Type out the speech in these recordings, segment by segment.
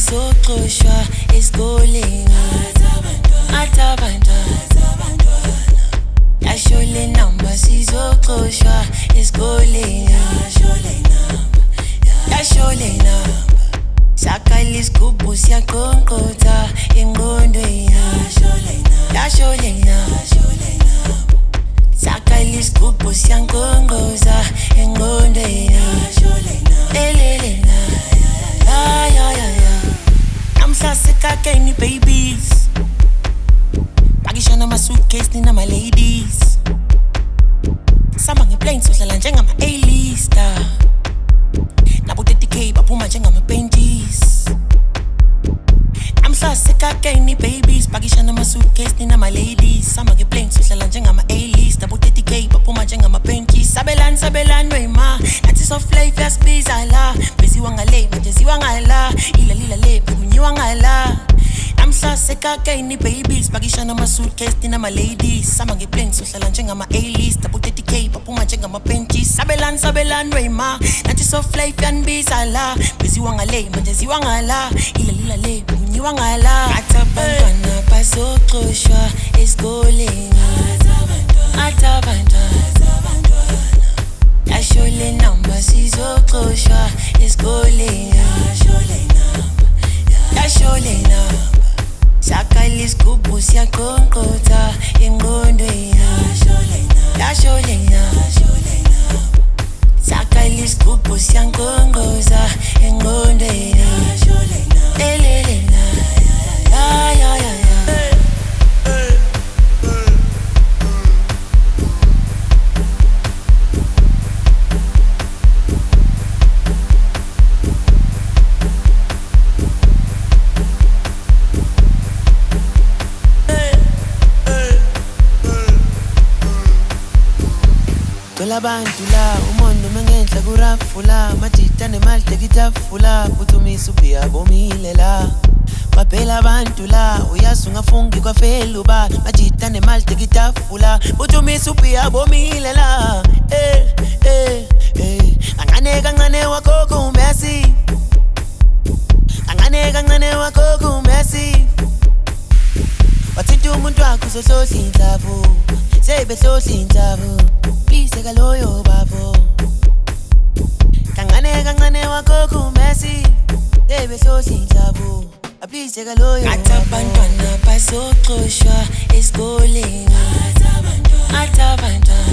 bazoxoshwa esikoleni atabantwana yasho le namba sizoxoshwa esikoleni yasho le namba sakala isigubhu siyaqonqotha engqondweni yasho le namba sakala isigubhu siyaqonqotha engqondweni elele na namhla sekakeni babies pakishana ma-suitcase nina ma-ladies samba ngeplane sohlala njengama A-lister nabo 30K baphuma njengama-benties namhla sekakeni babies pakishana ma-suitcase nina ma-ladies samba ngeplane sohlala njengama A-lister nabo 30K baphuma njengama-benties sabelani wema nathi soft life yasibiza la beziwa ngale manje ziwa ngala ila le kunyiwa ngala namhla sekakeni babies pakishana ma-suitcase nina ma-ladies samba ngeplane sohlala njengama A-list nabo 30K baphuma njengama-benties sabelani wema nathi soft life yanibiza la beziwa ngale manje ziwa ngala ila le kunyiwa ngala atabantwana bazoxoshwa esikoleni atabantwana yasho le namba sizoxoshwa esikoleni yasho le namba sakala isigubhu siyaqonqotha engqondweni yasho le namba sakala isigubhu siyaqonqotha engqondweni elele na ya abantu la umondo mengenhla kurafula majita nemali tekitafula uthumisa ubhiya bomile la baphela abantu la uyazi ungafungi kwafela uba majita nemali tekitafula uthumisa ubhiya bomile la kancane wakho kumesi kancane wakho kumesi wathinta umuntu wakho sohlohla indlavu sebehlohla indlavu please kaloyo babo kancane wakho kumesi sebehlohla indlavu please kaloyo atabantwana bazoxoshwa esikoleni atabantwana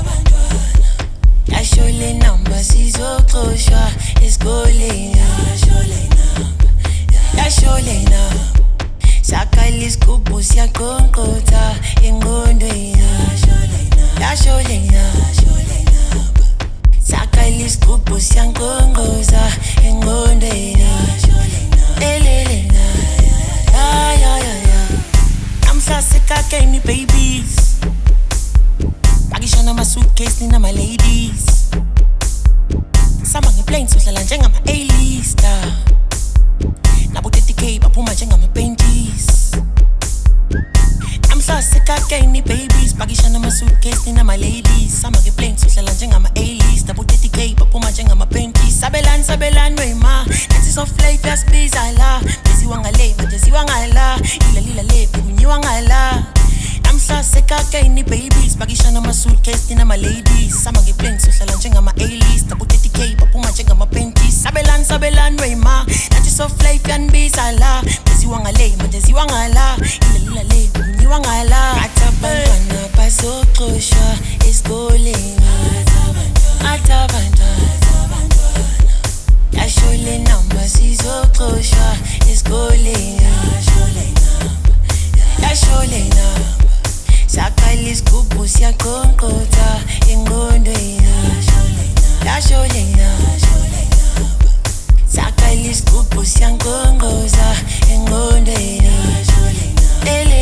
yasho le namba sizoxoshwa esikoleni yasho le namba sakala isigubhu siyaqonqotha engqondweni yasho le namba sakala isigubhu siyaqonqotha engqondweni elele na ya namhla sekakeni babies pakishana ma-suitcase nina ma-ladies samba ngeplane sohlala njengama A-lister nabo 30K baphuma njengama-benties namhla sekakeni babies pakishana ma-suitcase nina ma-ladies samba ngeplane sohlala njengama A-list nabo 30K baphuma njengama-benties sabelani wema nathi soft life yasibiza la beziwa ngale manje ziwa ngala ila le kunyiwa ngala namhla sekakeni babies pakishana ma-suitcase nina ma-ladies samba ngeplane sohlala njengama A-list nabo 30K baphuma njengama-benties sabelani wema nathi soft life yanibiza la beziwa ngale manje ziwa ngala ila le kunyiwa ngala atabantwana bazoxoshwa esikoleni atabantwana yasho le namba sizoxoshwa esikoleni yasho le namba sakala isigubhu siyaqonqotha engqondweni yasho le namba sakala isigubhu siyaqonqotha engqondweni elele